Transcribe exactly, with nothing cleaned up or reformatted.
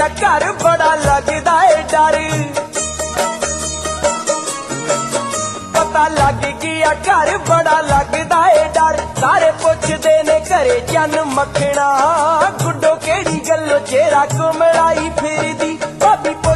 ਗਿਆ घर बड़ा लगदा है डर। पता लग गया घर बड़ा लगदा है डर। सारे पुछदे ने घरे चन मखना गुड्डो केड़ी गल्लो चेहरा घुमड़ाई फिरदी। भाभी